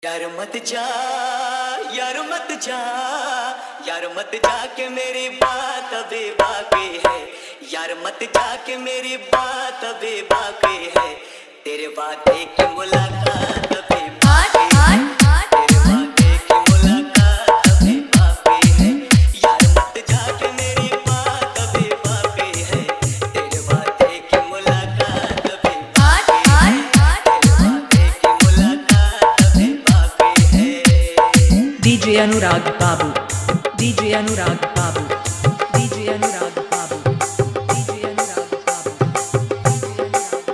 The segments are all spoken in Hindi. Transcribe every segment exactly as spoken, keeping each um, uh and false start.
यार मत जा, यार मत जा, यार मत जा के मेरी बात अभी बाकी है। यार मत जा के मेरी बात अभी बाकी है। तेरे वादे की मुलाकात अभी बाकी है। तेरे वादे की मुलाकात अभी बाकी है। यार मत जा के मेरी बात अभी बाकी है। तेरे वादे की मुलाकात अभी बाकी है। तेरे वादे की मुलाकात अभी बाकी है। DJ Anurag Babu, DJ Anurag Babu, DJ Anurag Babu, DJ Anurag Babu,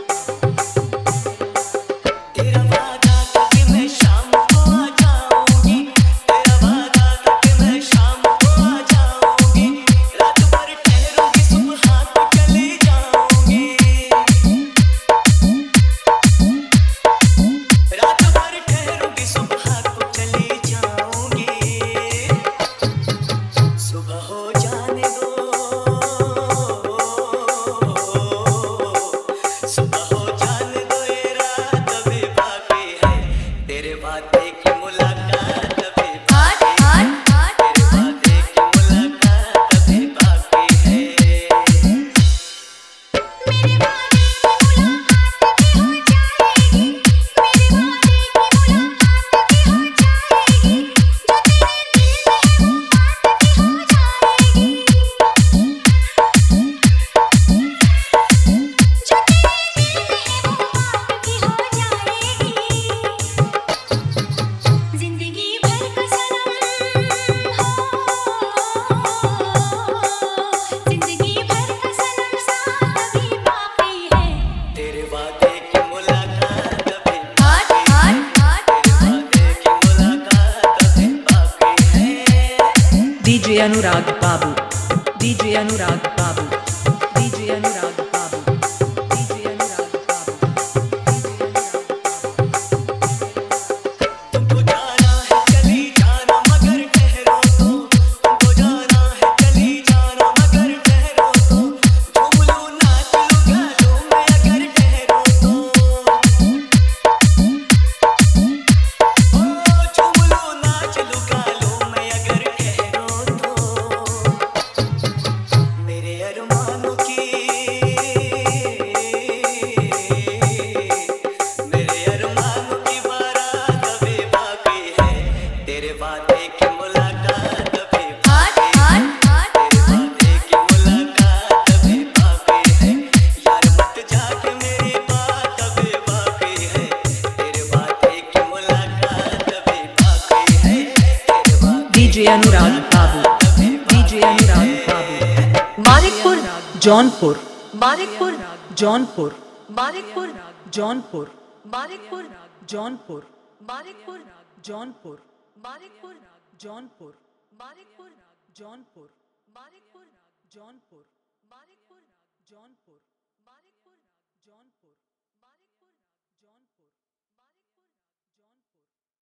तेरा वादा था कि मैं शाम को आ जाऊंगी। तेरा वादा था कि मैं शाम को आ जाऊंगी। रात भर ठहरूंगी, सुबह को चली जाऊंगी। रात भर ठहरूंगी, सुबह को चली जाऊंगी। सुबह हो जाने दो, सुबह हो जाने दो, ये रात अभी बाकी है। तेरे वादे की मुलाकात अभी बाकी है। तेरे वादे की मुलाकात अभी बाकी है। मेरे वादे की मुलाकात भी हो जाएगी। मेरे वादे की मुलाकात भी हो जाएगी। जो तेरे दिल में है वो बात भी हो जाएगी। जो तेरे दिल में है वो बात भी हो जाएगी। जिंदगी भर का सनम हो, जिंदगी भर का सनम साथ अभी बाकी है। तेरे वादे की मुलाकात अभी बाकी है। तेरे वादे की मुलाकात अभी बाकी है। DJ Anurag Babu, DJ Anurag Babu, DJ Anurag Babu, DJ Anurag तुमको जाना है चली जाना मगर ठहरो तो। तुमको जाना है चली जाना मगर ठहरो तो। झूम लूं नाच लूं गा लूं मैं अगर ठहरो तो। ओ झूम लूं नाच लूं गा लूं मैं अगर ठहरो तो। मेरे अरमानों की, मेरे अरमानों की बारात अभी बाकी है। तेरे वादे की मुलाकात अभी बाकी है। तेरे वादे की मुलाकात अभी बाकी है। यार मत जाके मेरी बात अभी बाकी है। तेरे वादे की मुलाकात अभी बाकी है। तेरे वादे डीजे अनुराग बाबू, डीजे अनुराग बाबू, मानिकपुर जौनपुर, मानिकपुर जौनपुर, मानिकपुर जौनपुर, मानिकपुर जौनपुर, मानिकपुर जौनपुर, मानिकपुर जौनपुर, मानिकपुर जौनपुर, मानिकपुर जौनपुर, मानिकपुर जौनपुर, मानिकपुर जौनपुर, मानिकपुर जौनपुर।